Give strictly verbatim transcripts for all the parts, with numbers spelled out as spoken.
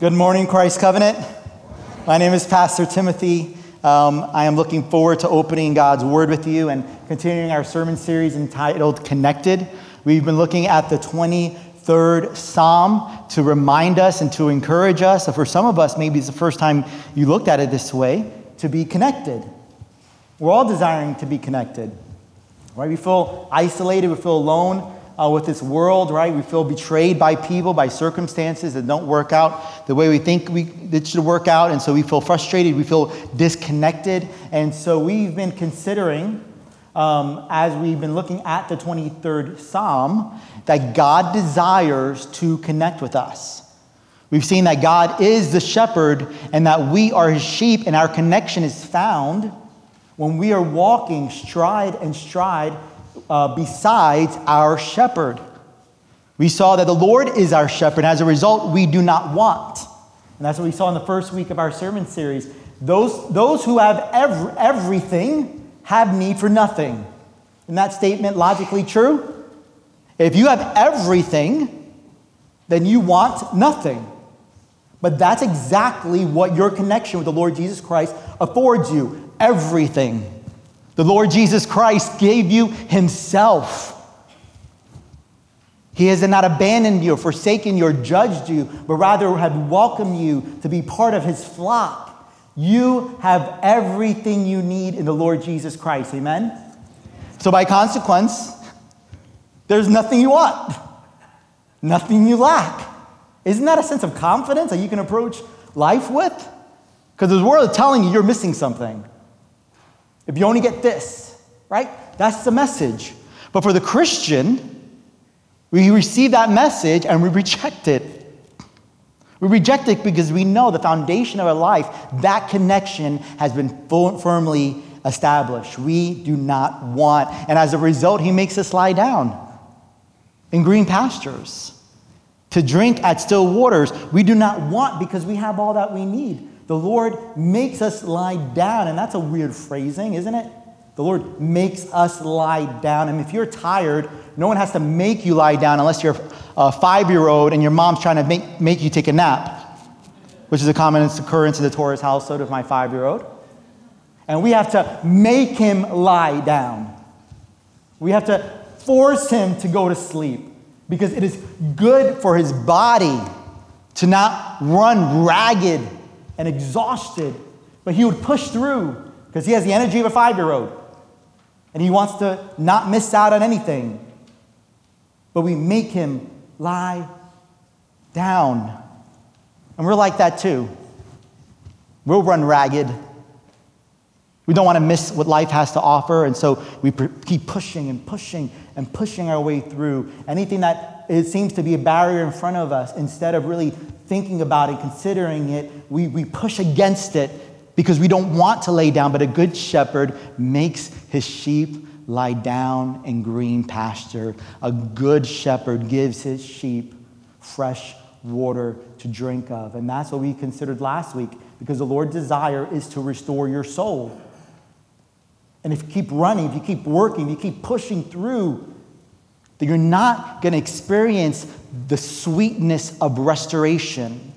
Good morning, Christ Covenant. My name is Pastor Timothy. Um, I am looking forward to opening God's Word with you and continuing our sermon series entitled Connected. We've been looking at the twenty-third Psalm to remind us and to encourage us, and for some of us, maybe it's the first time you looked at it this way, to be connected. We're all desiring to be connected, right? We feel isolated, we feel alone uh, with this world, right? We feel betrayed by people, by circumstances that don't work out the way we think we, it should work out, and so we feel frustrated, we feel disconnected, and so we've been considering, um, as we've been looking at the twenty-third Psalm, that God desires to connect with us. We've seen that God is the shepherd and that we are his sheep, and our connection is found when we are walking stride and stride uh, besides our shepherd. We saw that the Lord is our shepherd. As a result, we do not want. And that's what we saw in the first week of our sermon series. Those, those who have every, everything have need for nothing. Isn't that statement logically true? If you have everything, then you want nothing. But that's exactly what your connection with the Lord Jesus Christ affords you. Everything. The Lord Jesus Christ gave you himself. He has not abandoned you or forsaken you or judged you, but rather had welcomed you to be part of his flock. You have everything you need in the Lord Jesus Christ. Amen? So by consequence, there's nothing you want. Nothing you lack. Isn't that a sense of confidence that you can approach life with? Because the world is telling you you're missing something. If you only get this, right? That's the message. But for the Christian, we receive that message and we reject it. We reject it because we know the foundation of our life, that connection has been full, firmly established. We do not want. And as a result, he makes us lie down in green pastures, to drink at still waters. We do not want because we have all that we need. The Lord makes us lie down, and that's a weird phrasing, isn't it? The Lord makes us lie down. And if you're tired, no one has to make you lie down unless you're a five-year-old and your mom's trying to make, make you take a nap, which is a common occurrence in the Torres household of my five-year-old. And we have to make him lie down. We have to force him to go to sleep because it is good for his body to not run ragged and exhausted, but he would push through because he has the energy of a five-year-old and he wants to not miss out on anything. But we make him lie down. And we're like that too. We'll run ragged. We don't want to miss what life has to offer, and so we keep pushing and pushing and pushing our way through anything that it seems to be a barrier in front of us. Instead of really thinking about it, considering it, we, we push against it because we don't want to lay down, but a good shepherd makes his sheep lie down in green pasture. A good shepherd gives his sheep fresh water to drink of. And that's what we considered last week, because the Lord's desire is to restore your soul. And if you keep running, if you keep working, if you keep pushing through, then you're not going to experience the sweetness of restoration.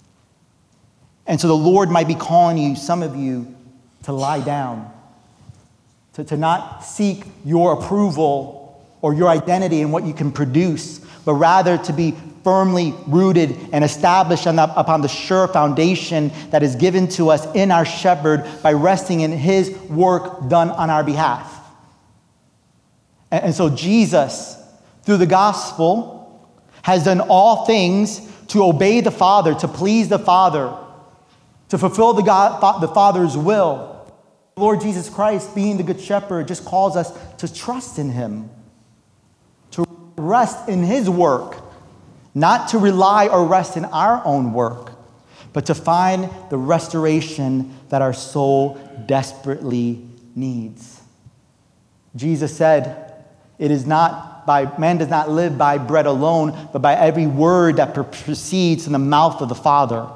And so the Lord might be calling you, some of you, to lie down, to, to not seek your approval or your identity in what you can produce, but rather to be firmly rooted and established on the, upon the sure foundation that is given to us in our shepherd by resting in his work done on our behalf. And, and so Jesus, through the gospel, has done all things to obey the Father, to please the Father, to fulfill the, God, the Father's will. The Lord Jesus Christ, being the good shepherd, just calls us to trust in him, to rest in his work, not to rely or rest in our own work, but to find the restoration that our soul desperately needs. Jesus said, it is not by, man does not live by bread alone, but by every word that proceeds from the mouth of the Father.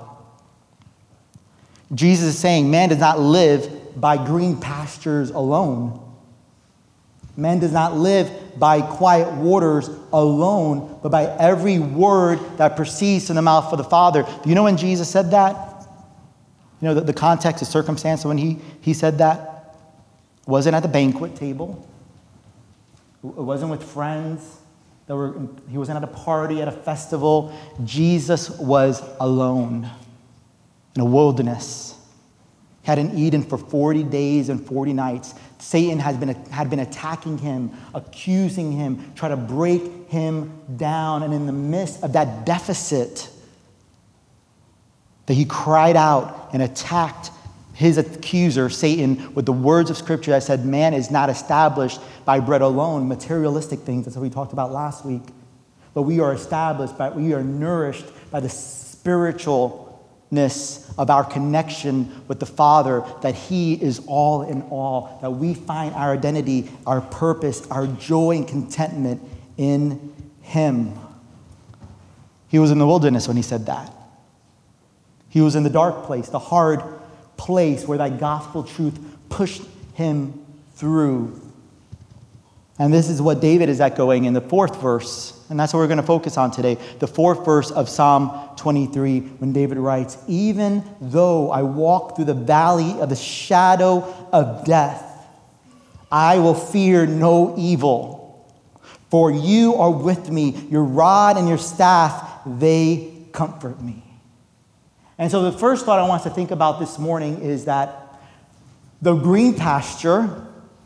Jesus is saying, man does not live by green pastures alone. Man does not live by quiet waters alone, but by every word that proceeds from the mouth of the Father. Do you know when Jesus said that? You know, the, the context, the circumstance when he, he said that? It wasn't at the banquet table. It wasn't with friends. That were, he wasn't at a party, at a festival. Jesus was alone in a wilderness. He had in Eden for forty days and forty nights. Satan has been, had been attacking him, accusing him, trying to break him down. And in the midst of that deficit, that he cried out and attacked his accuser, Satan, with the words of Scripture that said, man is not established by bread alone, materialistic things. That's what we talked about last week. But we are established, by, we are nourished by the spiritualness of our connection with the Father, that he is all in all, that we find our identity, our purpose, our joy and contentment in him. He was in the wilderness when he said that. He was in the dark place, the hard place where that gospel truth pushed him through. And this is what David is echoing in the fourth verse. And that's what we're going to focus on today. The fourth verse of Psalm twenty-three, when David writes, even though I walk through the valley of the shadow of death, I will fear no evil. For you are with me, your rod and your staff, they comfort me. And so the first thought I want us to think about this morning is that the green pasture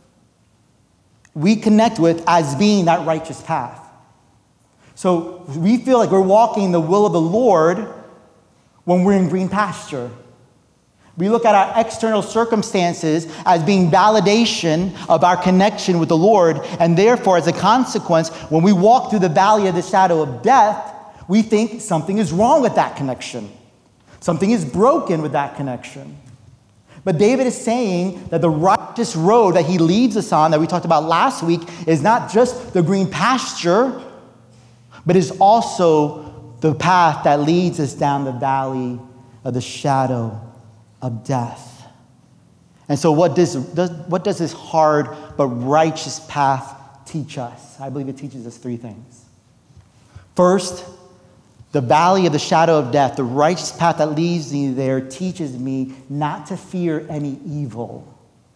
we connect with as being that righteous path. So we feel like we're walking the will of the Lord when we're in green pasture. We look at our external circumstances as being validation of our connection with the Lord, and therefore, as a consequence, when we walk through the valley of the shadow of death, we think something is wrong with that connection. Something is broken with that connection. But David is saying that the righteous road that he leads us on, that we talked about last week, is not just the green pasture, but is also the path that leads us down the valley of the shadow of death. And so what does, does, what does this hard but righteous path teach us? I believe it teaches us three things. First, the valley of the shadow of death, the righteous path that leads me there, teaches me not to fear any evil.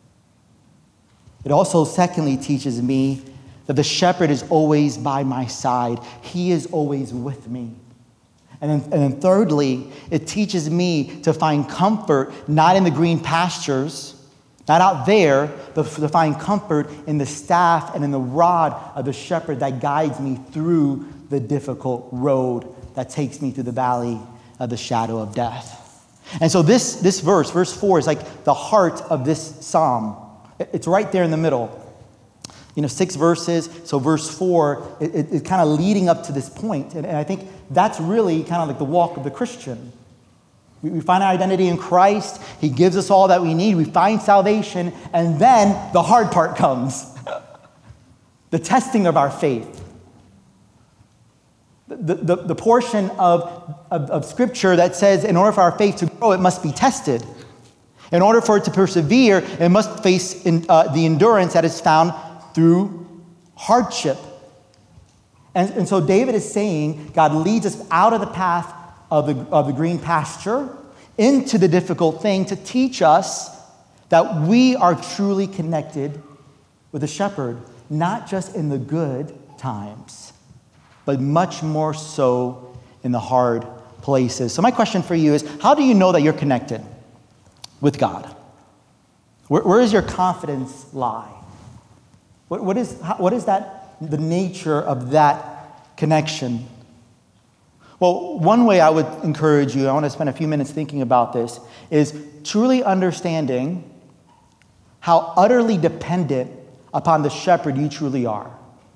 It also, secondly, teaches me that the shepherd is always by my side. He is always with me. And then, and then thirdly, it teaches me to find comfort not in the green pastures, not out there, but to find comfort in the staff and in the rod of the shepherd that guides me through the difficult road that takes me through the valley of the shadow of death. And so this, this verse, verse four, is like the heart of this psalm. It's right there in the middle. You know, six verses, so verse four is it, it, kind of leading up to this point. And, and I think that's really kind of like the walk of the Christian. We, we find our identity in Christ. He gives us all that we need. We find salvation. And then the hard part comes. The testing of our faith. The, the, the portion of, of, of Scripture that says in order for our faith to grow, it must be tested. In order for it to persevere, it must face in, uh, the endurance that is found through hardship. And, and so David is saying God leads us out of the path of the, of the green pasture into the difficult thing to teach us that we are truly connected with the shepherd, not just in the good times, but much more so in the hard places. So my question for you is, how do you know that you're connected with God? Where, where does your confidence lie? What, what is, how, what is that, the nature of that connection? Well, one way I would encourage you, I want to spend a few minutes thinking about this, is truly understanding how utterly dependent upon the shepherd you truly are.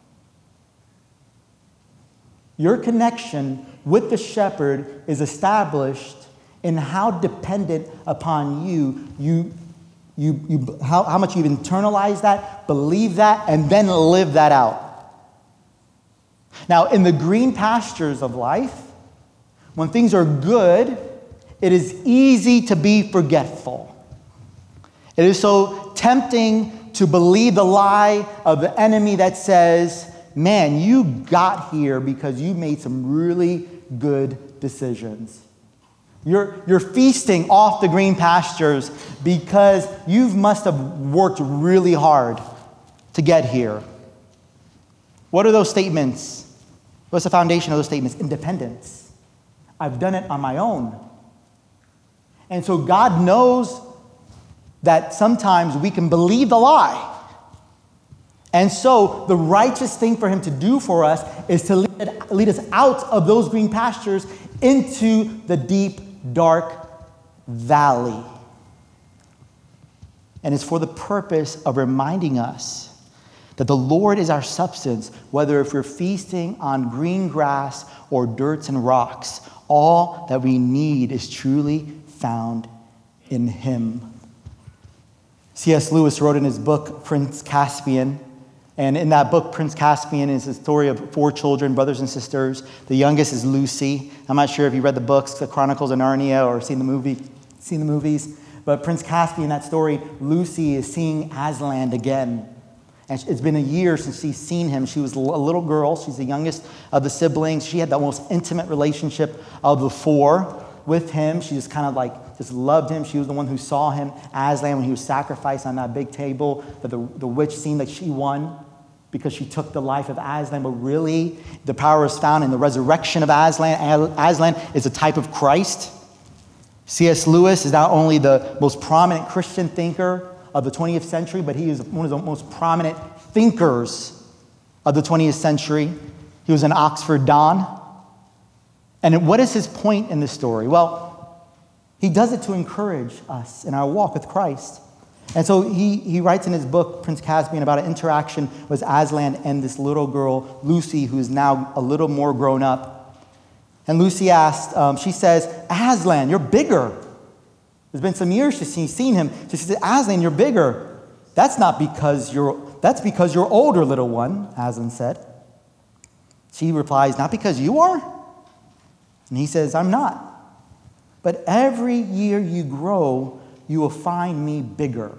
Your connection with the shepherd is established in how dependent upon you, you, you, you how, how much you've internalized that, believe that, and then live that out. Now, in the green pastures of life, when things are good, it is easy to be forgetful. It is so tempting to believe the lie of the enemy that says, man, you got here because you made some really good decisions. You're, you're feasting off the green pastures because you must have worked really hard to get here. What are those statements? What's the foundation of those statements? Independence. I've done it on my own. And so God knows that sometimes we can believe the lie. And so the righteous thing for him to do for us is to lead, lead us out of those green pastures into the deep, dark valley. And it's for the purpose of reminding us that the Lord is our substance, whether if we're feasting on green grass or dirts and rocks, all that we need is truly found in him. C S Lewis wrote in his book, Prince Caspian, and in that book, Prince Caspian is a story of four children, brothers and sisters. The youngest is Lucy. I'm not sure if you read the books, The Chronicles of Narnia, or seen the movie, seen the movies. But Prince Caspian, in that story, Lucy is seeing Aslan again. And it's been a year since she's seen him. She was a little girl. She's the youngest of the siblings. She had the most intimate relationship of the four with him. She just kind of like just loved him. She was the one who saw him, Aslan, when he was sacrificed on that big table. That the, the witch seemed like she won because she took the life of Aslan. But really, the power is found in the resurrection of Aslan. Aslan is a type of Christ. C S Lewis is not only the most prominent Christian thinker of the twentieth century, but he is one of the most prominent thinkers of the twentieth century. He was an Oxford Don. And what is his point in this story? Well, he does it to encourage us in our walk with Christ. And so he, he writes in his book, Prince Caspian, about an interaction with Aslan and this little girl, Lucy, who is now a little more grown up. And Lucy asked, um, she says, Aslan, you're bigger. There's been some years she's seen him. So she said, Aslan, you're bigger. That's not because you're, that's because you're older, little one, Aslan said. She replies, not because you are? And he says, I'm not. But every year you grow, you will find me bigger.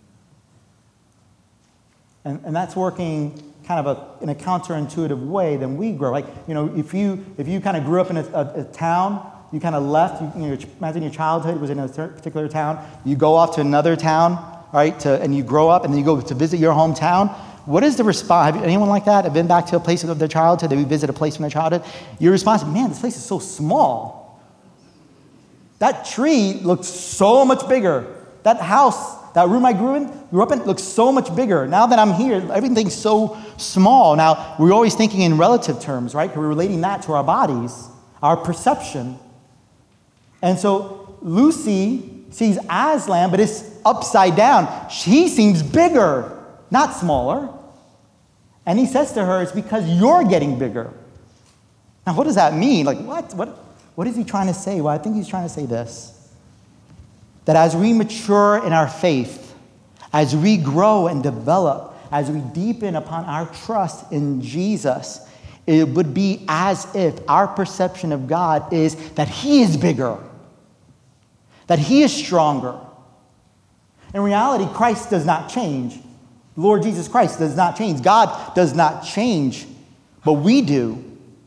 And, and that's working kind of a, in a counterintuitive way than we grow. Like, you know, if you, if you kind of grew up in a, a, a town, you kind of left, you, you know, imagine your childhood was in a particular town, you go off to another town, right, to, and you grow up, and then you go to visit your hometown. What is the response? Have anyone like that? Have been back to a place of their childhood? Did we visit a place from their childhood? Your response, man, this place is so small. That tree looks so much bigger. That house, that room I grew in, grew up in, looks so much bigger. Now that I'm here, everything's so small. Now, we're always thinking in relative terms, right? Because we're relating that to our bodies, our perception. And so Lucy sees Aslan, but it's upside down. She seems bigger, not smaller. And he says to her, it's because you're getting bigger. Now, what does that mean? Like, what? What, what is he trying to say? Well, I think he's trying to say this. That as we mature in our faith, as we grow and develop, as we deepen upon our trust in Jesus, it would be as if our perception of God is that he is bigger, that he is stronger. In reality, Christ does not change. Lord Jesus Christ does not change. God does not change, but we do.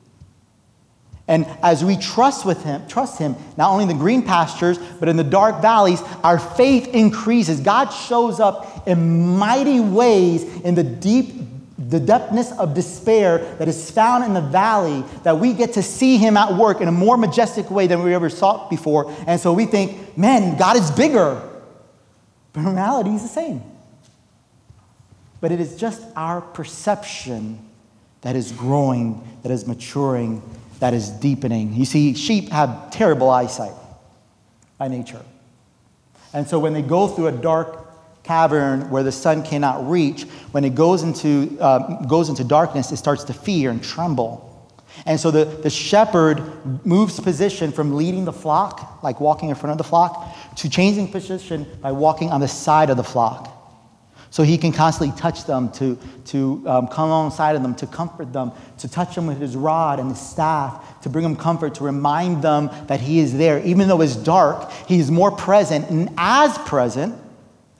And as we trust with him, trust him, not only in the green pastures, but in the dark valleys, our faith increases. God shows up in mighty ways in the deep, the depthness of despair that is found in the valley, that we get to see him at work in a more majestic way than we ever saw before. And so we think, man, God is bigger. But in reality, he's the same. But it is just our perception that is growing, that is maturing, that is deepening. You see, sheep have terrible eyesight by nature. And so when they go through a dark cavern where the sun cannot reach, when it goes into, uh, goes into darkness, it starts to fear and tremble. And so the, the shepherd moves position from leading the flock, like walking in front of the flock, to changing position by walking on the side of the flock. So he can constantly touch them, to, to um, come alongside of them, to comfort them, to touch them with his rod and his staff, to bring them comfort, to remind them that he is there. Even though it's dark, he is more present and as present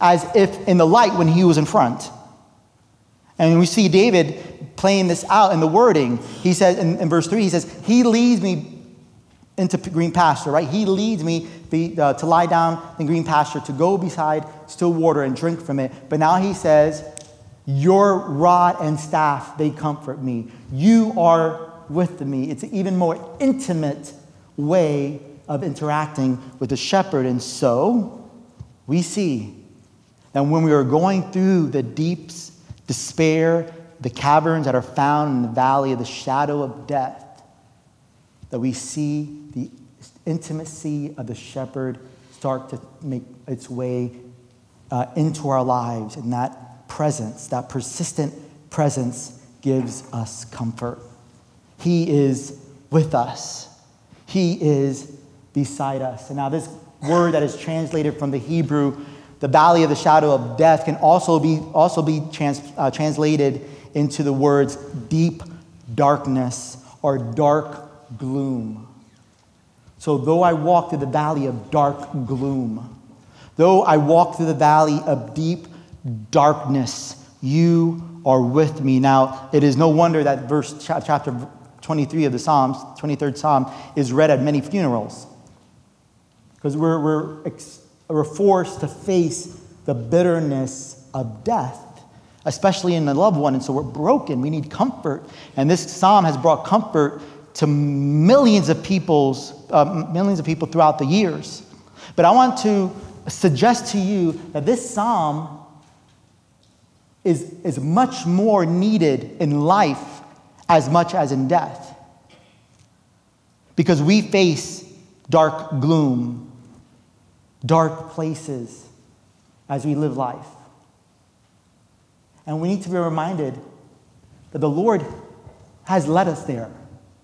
as if in the light when he was in front. And we see David playing this out in the wording. He says in, in verse three, he says, he leads me into green pasture, right? He leads me be, uh, to lie down in green pasture, to go beside still water and drink from it. But now he says, your rod and staff, they comfort me. You are with me. It's an even more intimate way of interacting with the shepherd. And so we see that when we are going through the deeps, despair, the caverns that are found in the valley of the shadow of death, that we see the intimacy of the shepherd start to make its way uh, into our lives. And that presence, that persistent presence, gives us comfort. He is with us. He is beside us. And now this word that is translated from the Hebrew, the valley of the shadow of death, can also be also be trans, uh, translated into the words deep darkness or dark gloom. So though I walk through the valley of dark gloom, though I walk through the valley of deep darkness, you are with me. Now, it is no wonder that verse chapter twenty-three of the Psalms, twenty-third Psalm, is read at many funerals. Because we're, we're, we're forced to face the bitterness of death, especially in a loved one. And so we're broken. We need comfort. And this psalm has brought comfort to millions of people's, uh, millions of people throughout the years. But I want to suggest to you that this psalm is, is much more needed in life as much as in death. Because we face dark gloom, dark places as we live life. And we need to be reminded that the Lord has led us there.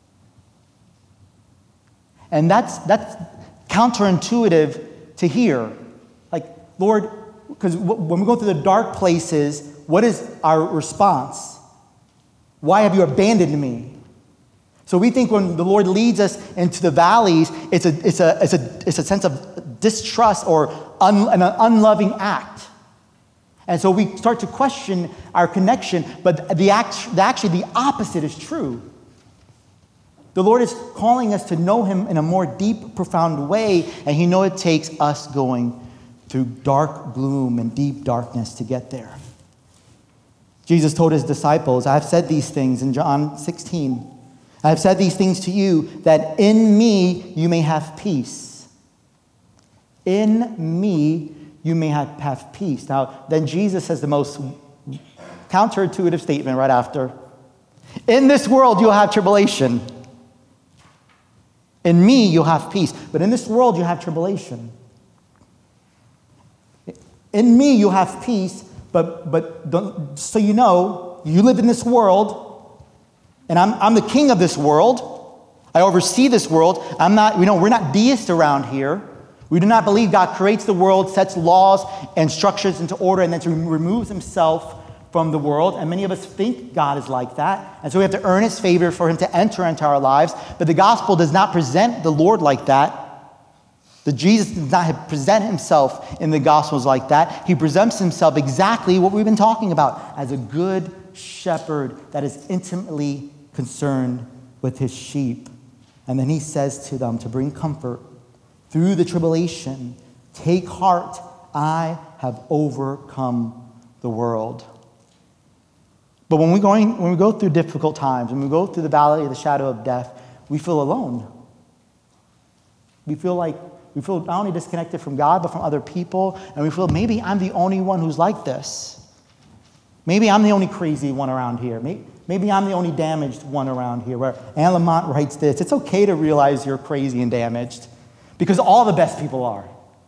And that's that's counterintuitive to hear. Like, Lord, because when we go through the dark places, what is our response? Why have you abandoned me? So we think when the Lord leads us into the valleys, it's a it's a it's a it's a sense of distrust or un, an unloving act. And so we start to question our connection, but the act, actually the opposite is true. The Lord is calling us to know him in a more deep, profound way, and he knows it takes us going through dark gloom and deep darkness to get there. Jesus told his disciples, I have said these things in John sixteen. I have said these things to you that in me you may have peace. In me you may have, have peace. Now, then Jesus says the most counterintuitive statement right after. In this world you'll have tribulation. In me you'll have peace. But in this world you have tribulation. In me you have peace, but but don't, so you know, you live in this world, and I'm I'm the king of this world. I oversee this world. I'm not, you know, we're not deists around here. We do not believe God creates the world, sets laws and structures into order, and then removes himself from the world. And many of us think God is like that. And so we have to earn his favor for him to enter into our lives. But the gospel does not present the Lord like that. The Jesus does not present himself in the gospels like that. He presents himself exactly what we've been talking about, as a good shepherd that is intimately concerned with his sheep. And then he says to them to bring comfort through the tribulation, take heart, I have overcome the world. But when we going when we go through difficult times, when we go through the valley of the shadow of death, we feel alone. We feel like we feel not only disconnected from God, but from other people, and we feel maybe I'm the only one who's like this. Maybe I'm the only crazy one around here. Maybe, maybe I'm the only damaged one around here. Where Anne Lamott writes this, it's okay to realize you're crazy and damaged, because all the best people are.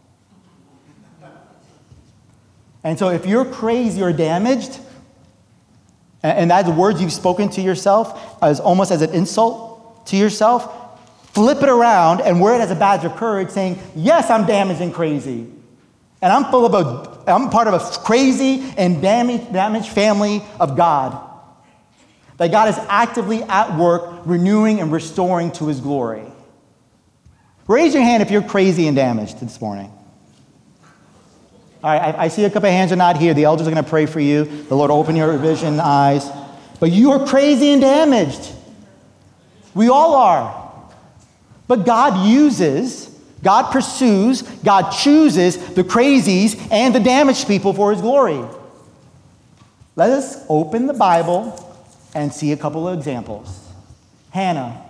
And so if you're crazy or damaged, and that's words you've spoken to yourself as almost as an insult to yourself, flip it around and wear it as a badge of courage, saying, yes, I'm damaged and crazy. And I'm full of a, I'm part of a crazy and damaged, damaged family of God. That God is actively at work renewing and restoring to his glory. Raise your hand if you're crazy and damaged this morning. All right, I, I see a couple of hands are not here. The elders are going to pray for you. The Lord open your vision eyes. But you are crazy and damaged. We all are. But God uses, God pursues, God chooses the crazies and the damaged people for his glory. Let us open the Bible and see a couple of examples. Hannah,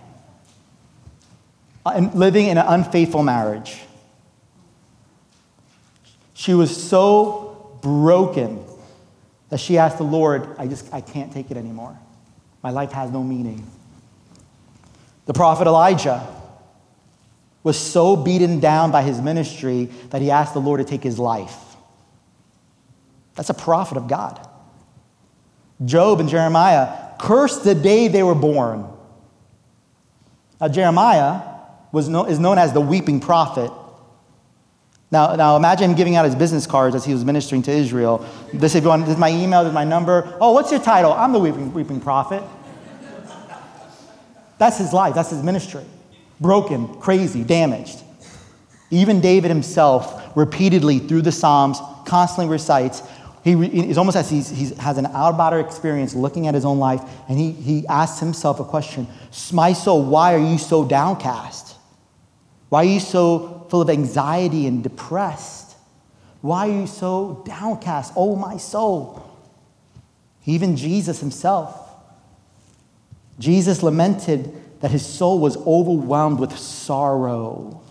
living in an unfaithful marriage. She was so broken that she asked the Lord, I just, I can't take it anymore. My life has no meaning. The prophet Elijah was so beaten down by his ministry that he asked the Lord to take his life. That's a prophet of God. Job and Jeremiah cursed the day they were born. Now, Jeremiah was known, is known as the weeping prophet. Now, now imagine him giving out his business cards as he was ministering to Israel. This, if you want, this is my email, this is my number. Oh, what's your title? I'm the weeping, weeping prophet. That's his life. That's his ministry. Broken, crazy, damaged. Even David himself, repeatedly through the Psalms, constantly recites. He it's almost as he has an out-of-body experience looking at his own life, and he, he asks himself a question. My soul, why are you so downcast? Why are you so full of anxiety and depressed? Why are you so downcast? Oh, my soul. Even Jesus himself. Jesus lamented that his soul was overwhelmed with sorrow.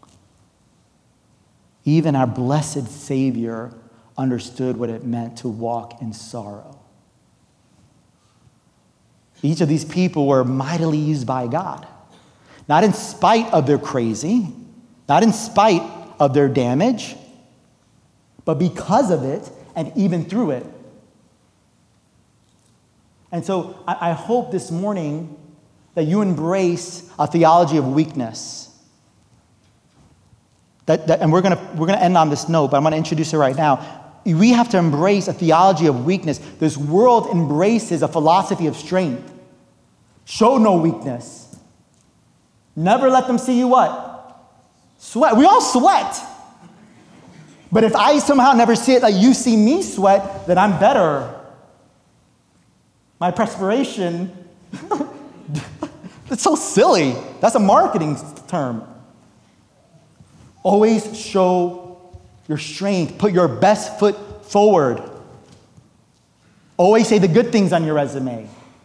Even our blessed Savior understood what it meant to walk in sorrow. Each of these people were mightily used by God. Not in spite of their crazy, not in spite of their damage, but because of it and even through it. And so I, I hope this morning that you embrace a theology of weakness. That, that, and we're going we're gonna end on this note, but I'm going to introduce it right now. We have to embrace a theology of weakness. This world embraces a philosophy of strength. Show no weakness. Never let them see you what? Sweat. We all sweat. But if I somehow never see it like you see me sweat, then I'm better. My perspiration, that's so silly. That's a marketing term. Always show your strength. Put your best foot forward. Always say the good things on your resume.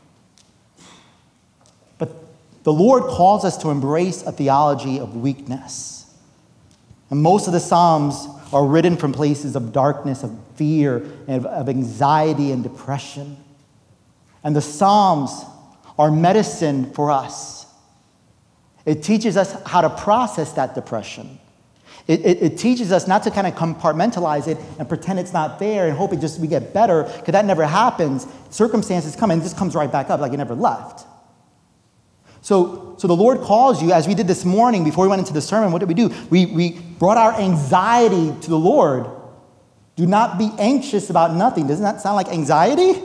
But the Lord calls us to embrace a theology of weakness. And most of the Psalms are written from places of darkness, of fear, and of anxiety and depression. And the Psalms are medicine for us. It teaches us how to process that depression. It, it, it teaches us not to kind of compartmentalize it and pretend it's not there and hope it just we get better, because that never happens. Circumstances come and it just comes right back up like it never left. So, so the Lord calls you, as we did this morning before we went into the sermon. What did we do? We, we brought our anxiety to the Lord. Do not be anxious about nothing. Doesn't that sound like anxiety?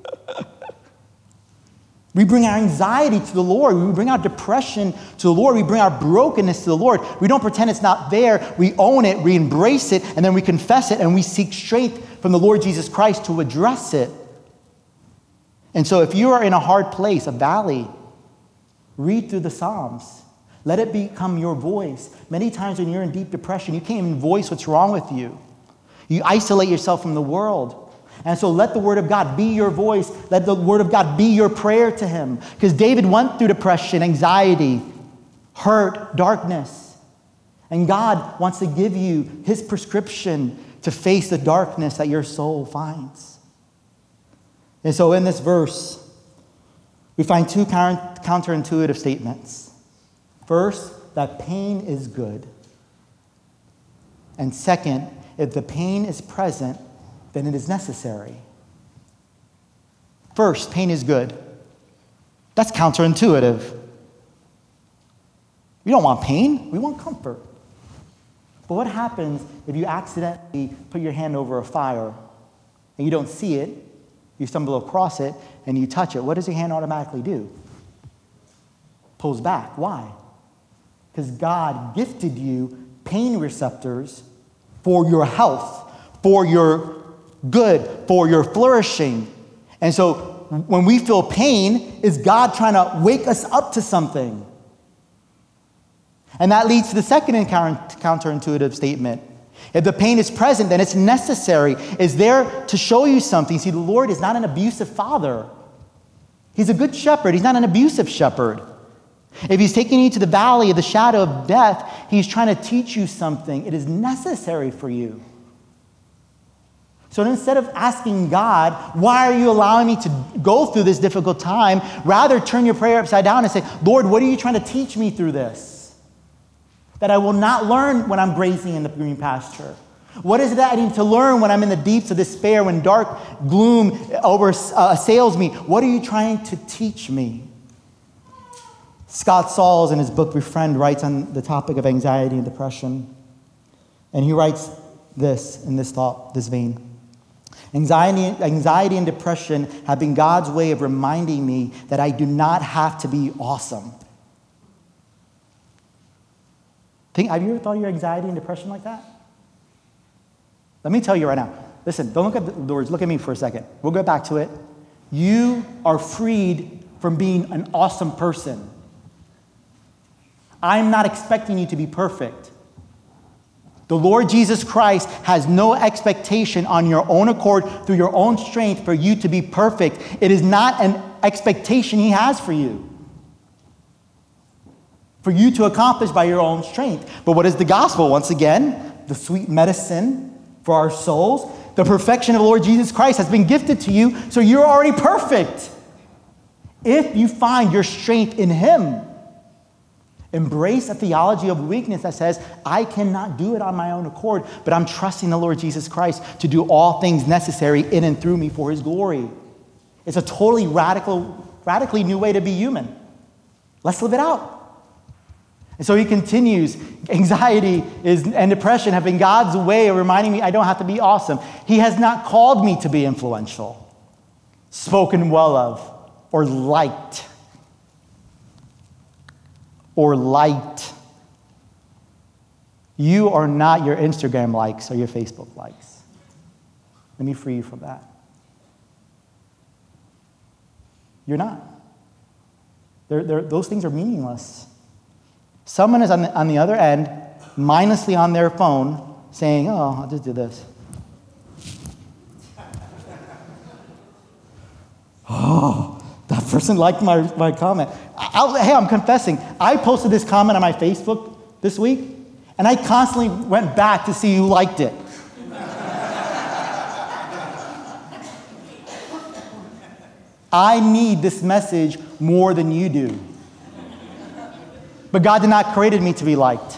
We bring our anxiety to the Lord. We bring our depression to the Lord. We bring our brokenness to the Lord. We don't pretend it's not there. We own it, we embrace it, and then we confess it, and we seek strength from the Lord Jesus Christ to address it. And so if you are in a hard place, a valley, read through the Psalms. Let it become your voice. Many times when you're in deep depression, you can't even voice what's wrong with you. You isolate yourself from the world. And so let the Word of God be your voice. Let the Word of God be your prayer to Him. Because David went through depression, anxiety, hurt, darkness. And God wants to give you His prescription to face the darkness that your soul finds. And so in this verse, we find two counterintuitive statements. First, that pain is good. And second, if the pain is present, then it is necessary. First, pain is good. That's counterintuitive. We don't want pain, we want comfort. But what happens if you accidentally put your hand over a fire and you don't see it, you stumble across it, and you touch it? What does your hand automatically do? Pulls back. Why? Because God gifted you pain receptors for your health, for your good, for your flourishing. And so when we feel pain, is God trying to wake us up to something? And that leads to the second counterintuitive statement. If the pain is present, then it's necessary. It's there to show you something. See, the Lord is not an abusive father. He's a good shepherd. He's not an abusive shepherd. If he's taking you to the valley of the shadow of death, he's trying to teach you something. It is necessary for you. So instead of asking God, why are you allowing me to go through this difficult time, rather turn your prayer upside down and say, Lord, what are you trying to teach me through this? That I will not learn when I'm grazing in the green pasture. What is it that I need to learn when I'm in the deeps of despair, when dark gloom over, uh, assails me? What are you trying to teach me? Scott Sauls, in his book Befriend, writes on the topic of anxiety and depression. And he writes this in this thought, this vein. Anxiety, anxiety and depression have been God's way of reminding me that I do not have to be awesome. Think, have you ever thought of your anxiety and depression like that? Let me tell you right now. Listen, don't look at the words. Look at me for a second. We'll go back to it. You are freed from being an awesome person. I'm not expecting you to be perfect. The Lord Jesus Christ has no expectation on your own accord, through your own strength, for you to be perfect. It is not an expectation he has for you, for you to accomplish by your own strength. But what is the gospel? Once again, the sweet medicine for our souls. The perfection of the Lord Jesus Christ has been gifted to you, so you're already perfect. If you find your strength in him, embrace a theology of weakness that says, I cannot do it on my own accord, but I'm trusting the Lord Jesus Christ to do all things necessary in and through me for his glory. It's a totally radical, radically new way to be human. Let's live it out. And so he continues, anxiety is, and depression have been God's way of reminding me I don't have to be awesome. He has not called me to be influential, spoken well of, or liked, or liked. You are not your Instagram likes or your Facebook likes. Let me free you from that. You're not. They're, they're, those things are meaningless. Someone is on the, on the other end, mindlessly on their phone, saying, oh, I'll just do this. Oh, that person liked my, my comment. I'll, hey, I'm confessing. I posted this comment on my Facebook this week, and I constantly went back to see who liked it. I need this message more than you do. But God did not create me to be liked,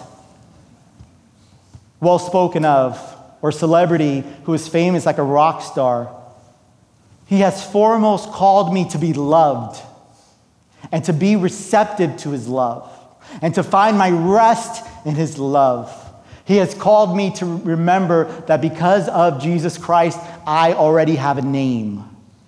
well spoken of, or celebrity who is famous like a rock star. He has foremost called me to be loved and to be receptive to his love and to find my rest in his love. He has called me to remember that because of Jesus Christ, I already have a name.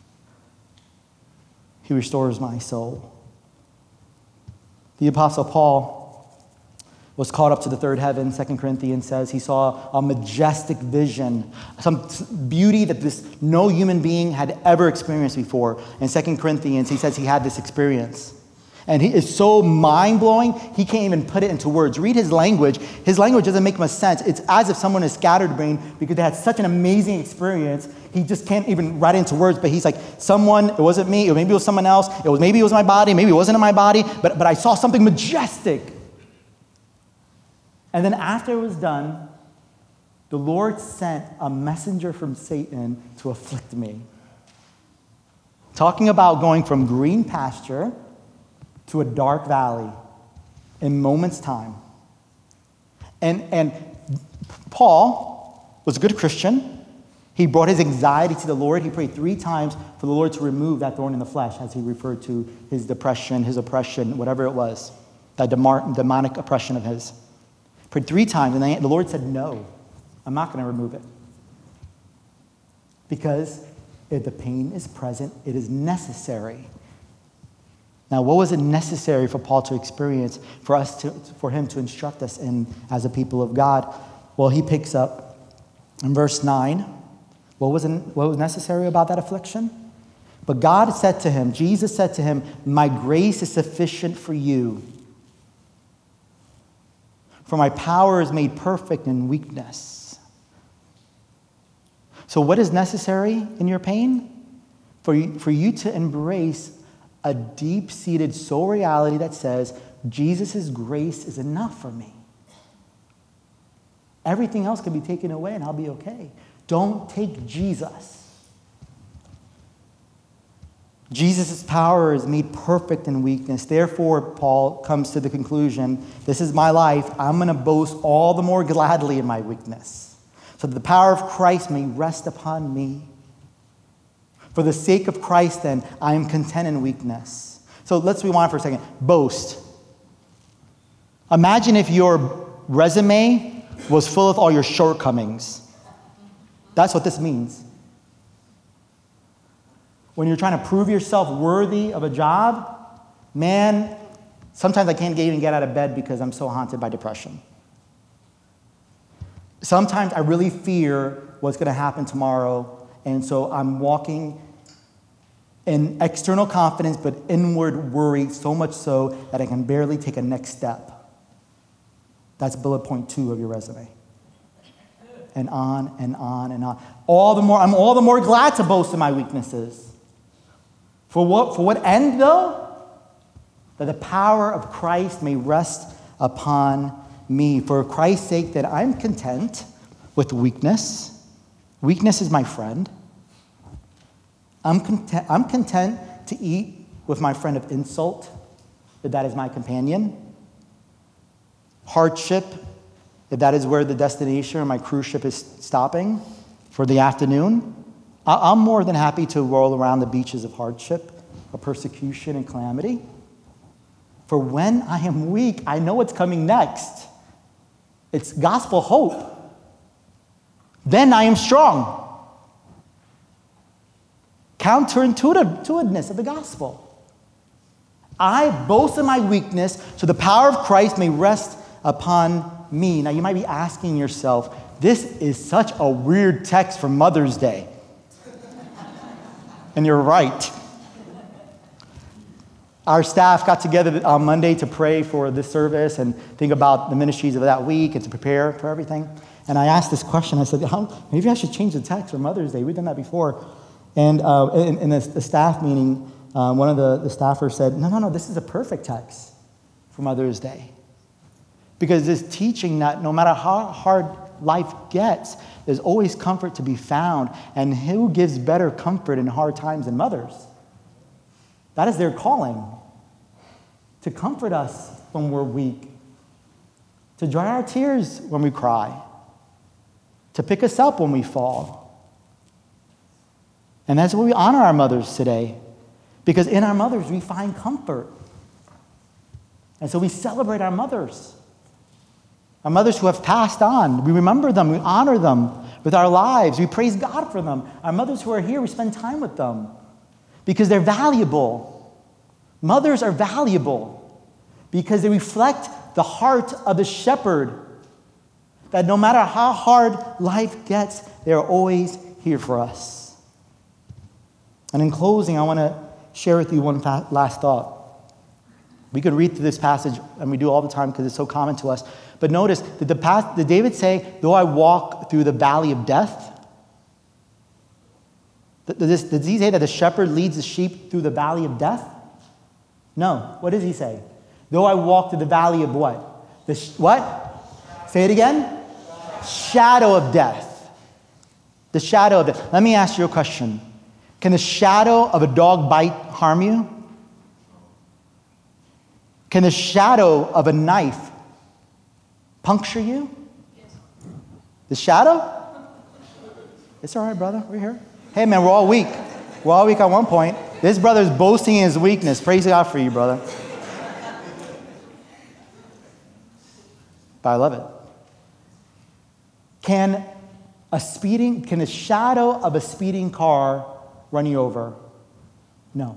He restores my soul. The Apostle Paul was caught up to the third heaven. Second Corinthians says he saw a majestic vision, some beauty that this no human being had ever experienced before. In Second Corinthians, he says he had this experience. And he is so mind-blowing, he can't even put it into words. Read his language. His language doesn't make much sense. It's as if someone is scatterbrained because they had such an amazing experience. He just can't even write it into words, but he's like, someone, it wasn't me, or maybe it was someone else, it was maybe it was my body, maybe it wasn't in my body, but, but I saw something majestic. And then after it was done, the Lord sent a messenger from Satan to afflict me. Talking about going from green pasture to a dark valley in moments' time. And, and Paul was a good Christian. He brought his anxiety to the Lord. He prayed three times for the Lord to remove that thorn in the flesh, as he referred to his depression, his oppression, whatever it was, that demonic oppression of his. Prayed three times, and the Lord said, no, I'm not going to remove it. Because if the pain is present, it is necessary. Now, what was it necessary for Paul to experience, for us to, for him to instruct us in as a people of God? Well, he picks up In verse nine, what was, in, what was necessary about that affliction? But God said to him, Jesus said to him, my grace is sufficient for you. For my power is made perfect in weakness. So what is necessary in your pain? For you, for you to embrace a deep-seated soul reality that says, Jesus' grace is enough for me. Everything else can be taken away and I'll be okay. Don't take Jesus. Jesus' power is made perfect in weakness. Therefore, Paul comes to the conclusion, this is my life. I'm going to boast all the more gladly in my weakness, so that the power of Christ may rest upon me. For the sake of Christ, then, I am content in weakness. So let's rewind for a second. Boast. Imagine if your resume was full of all your shortcomings. That's what this means. When you're trying to prove yourself worthy of a job, man, sometimes I can't even get out of bed because I'm so haunted by depression. Sometimes I really fear what's going to happen tomorrow, and so I'm walking in external confidence but inward worry, so much so that I can barely take a next step. That's bullet point two of your resume. And on and on and on. All the more, I'm all the more glad to boast in my weaknesses. For what, for what end, though? That the power of Christ may rest upon me. For Christ's sake, that I'm content with weakness. Weakness is my friend. I'm content, I'm content to eat with my friend of insult, if that is my companion. Hardship, if that is where the destination or my cruise ship is stopping for the afternoon. I'm more than happy to roll around the beaches of hardship, of persecution and calamity. For when I am weak, I know what's coming next. It's gospel hope. Then I am strong. Counterintuitiveness of the gospel. I boast in my weakness so the power of Christ may rest upon me. Now you might be asking yourself, this is such a weird text for Mother's Day. And you're right. Our staff got together on Monday to pray for this service and think about the ministries of that week and to prepare for everything. And I asked this question. I said, maybe I should change the text for Mother's Day. We've done that before. And uh, in, in the, the staff meeting, uh, one of the, the staffers said, no, no, no, this is a perfect text for Mother's Day. Because it's teaching that no matter how hard life gets, there's always comfort to be found. And who gives better comfort in hard times than mothers? That is their calling. To comfort us when we're weak. To dry our tears when we cry. To pick us up when we fall. And that's why we honor our mothers today. Because in our mothers, we find comfort. And so we celebrate our mothers. Our mothers who have passed on. We remember them. We honor them with our lives. We praise God for them. Our mothers who are here, we spend time with them. Because they're valuable. Mothers are valuable. Because they reflect the heart of the shepherd. That no matter how hard life gets, they are always here for us. And in closing, I want to share with you one fa- last thought. We could read through this passage, and we do all the time because it's so common to us. But notice, did, the past, did David say, though I walk through the valley of death? Did, this, did he say that the shepherd leads the sheep through the valley of death? No. What does he say? Though I walk through the valley of what? The sh- what? Say it again. Shadow of death. The shadow of death. Let me ask you a question. Can the shadow of a dog bite harm you? Can the shadow of a knife puncture you? The shadow? It's all right, brother. We're here. Hey, man, we're all weak. We're all weak at one point. This brother's boasting in his weakness. Praise God for you, brother. But I love it. Can a speeding, can the shadow of a speeding car run you over? No.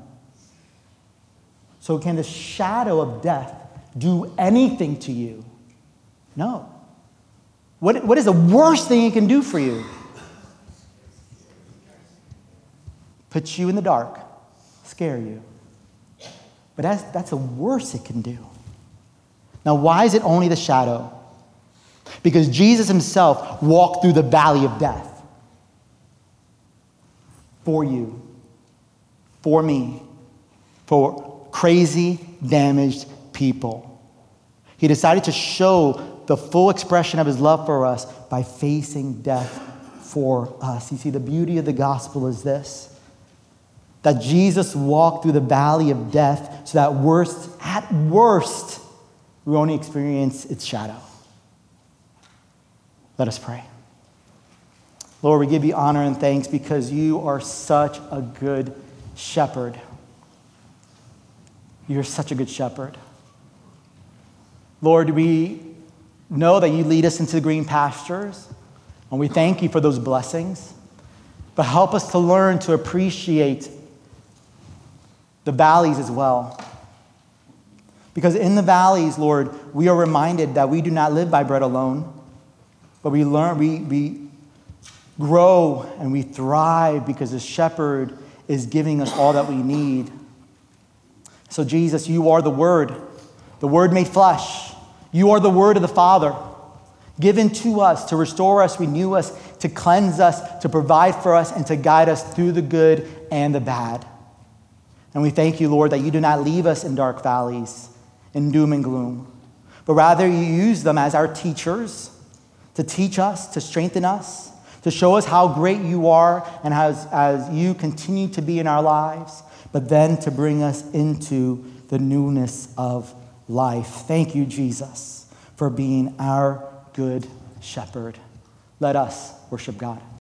So can the shadow of death do anything to you? No. What, what is the worst thing it can do for you? Put you in the dark, scare you. But that's, that's the worst it can do. Now, why is it only the shadow? Because Jesus himself walked through the valley of death for you, for me, for crazy, damaged people. He decided to show the full expression of his love for us by facing death for us. You see, the beauty of the gospel is this, that Jesus walked through the valley of death so that worst, at worst, we only experience its shadow. Let us pray. Lord, we give you honor and thanks because you are such a good shepherd. You're such a good shepherd. Lord, we know that you lead us into the green pastures, and we thank you for those blessings. But help us to learn to appreciate the valleys as well. Because in the valleys, Lord, we are reminded that we do not live by bread alone, but we learn, we, we grow and we thrive because the shepherd is giving us all that we need. So Jesus, you are the Word, the Word made flesh. You are the Word of the Father, given to us to restore us, renew us, to cleanse us, to provide for us, and to guide us through the good and the bad. And we thank you, Lord, that you do not leave us in dark valleys, in doom and gloom, but rather you use them as our teachers to teach us, to strengthen us, to show us how great you are and as, as you continue to be in our lives, but then to bring us into the newness of life. Thank you, Jesus, for being our good shepherd. Let us worship God.